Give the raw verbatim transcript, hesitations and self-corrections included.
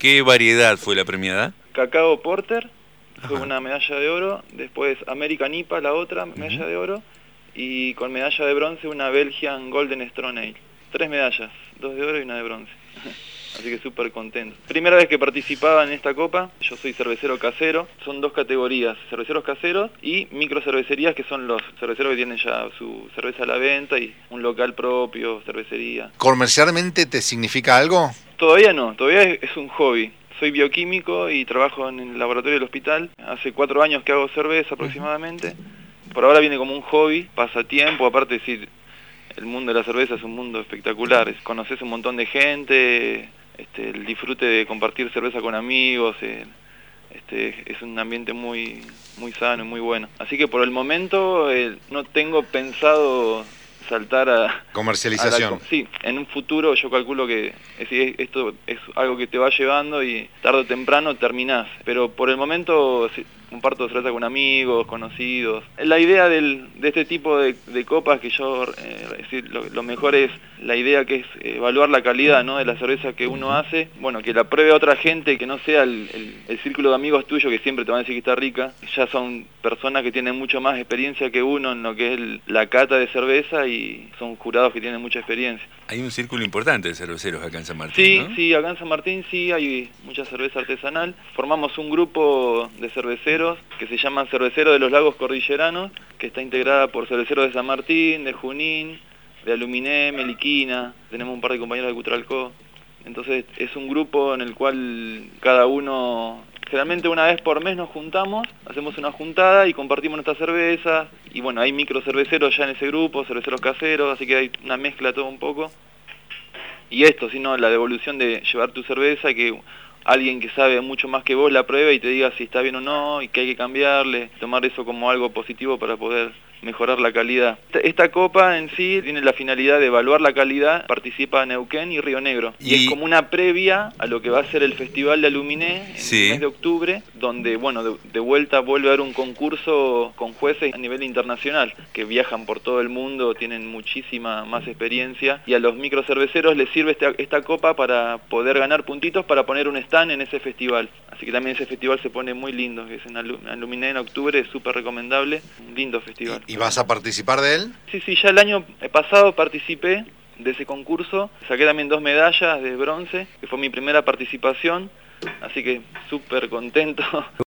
¿Qué variedad fue la premiada? Cacao Porter, fue Ajá. una medalla de oro, después American I P A, la otra medalla Uh-huh. de oro, y con medalla de bronce una Belgian Golden Strong Ale. Tres medallas, dos de oro y una de bronce. Así que súper contento. Primera vez que participaba en esta copa, yo soy cervecero casero, son dos categorías, cerveceros caseros y microcervecerías, que son los cerveceros que tienen ya su cerveza a la venta y un local propio, cervecería. ¿Comercialmente te significa algo? Todavía no, todavía es, es un hobby. Soy bioquímico y trabajo en el laboratorio del hospital. Hace cuatro años que hago cerveza aproximadamente. Por ahora viene como un hobby, pasatiempo, aparte de decir, el mundo de la cerveza es un mundo espectacular. Es, conoces un montón de gente, este, el disfrute de compartir cerveza con amigos, eh, este, es un ambiente muy, muy sano y muy bueno. Así que por el momento eh, no tengo pensado saltar a... Comercialización. A la, sí, en un futuro yo calculo que es, esto es algo que te va llevando y tarde o temprano terminás. Pero por el momento sí, comparto cerveza con amigos, conocidos. La idea del, de este tipo de, de copas que yo, eh, es decir, lo, lo mejor es la idea que es evaluar la calidad, ¿no?, de la cerveza que uno hace. Bueno, que la pruebe otra gente, que no sea el, el, el círculo de amigos tuyos que siempre te van a decir que está rica. Ya son personas que tienen mucho más experiencia que uno en lo que es el, la cata de cerveza y son jurados que tienen mucha experiencia. Hay un círculo importante de cerveceros acá en San Martín, Sí, ¿no? sí, acá en San Martín sí hay mucha cerveza artesanal. Formamos un grupo de cerveceros que se llama Cerveceros de los Lagos Cordilleranos, que está integrada por cerveceros de San Martín, de Junín, de Aluminé, Meliquina, tenemos un par de compañeros de Cutralcó. Entonces es un grupo en el cual cada uno, generalmente una vez por mes nos juntamos, hacemos una juntada y compartimos nuestras cervezas. Y bueno, hay microcerveceros ya en ese grupo, cerveceros caseros, así que hay una mezcla todo un poco. Y esto, sino la devolución de llevar tu cerveza y que alguien que sabe mucho más que vos la pruebe y te diga si está bien o no y que hay que cambiarle, tomar eso como algo positivo para poder mejorar la calidad. Esta copa en sí tiene la finalidad de evaluar la calidad, participa Neuquén y Río Negro. Y, y es como una previa a lo que va a ser el Festival de Aluminé en sí. el mes de octubre, donde, bueno, de, de vuelta vuelve a haber un concurso con jueces a nivel internacional, que viajan por todo el mundo, tienen muchísima más experiencia, y a los microcerveceros les sirve esta, esta copa para poder ganar puntitos para poner un stand en ese festival. Así que también ese festival se pone muy lindo, que es en Aluminé en octubre, es súper recomendable, un lindo festival. ¿Y vas a participar de él? Sí, sí, ya el año pasado participé de ese concurso, saqué también dos medallas de bronce, que fue mi primera participación, así que súper contento.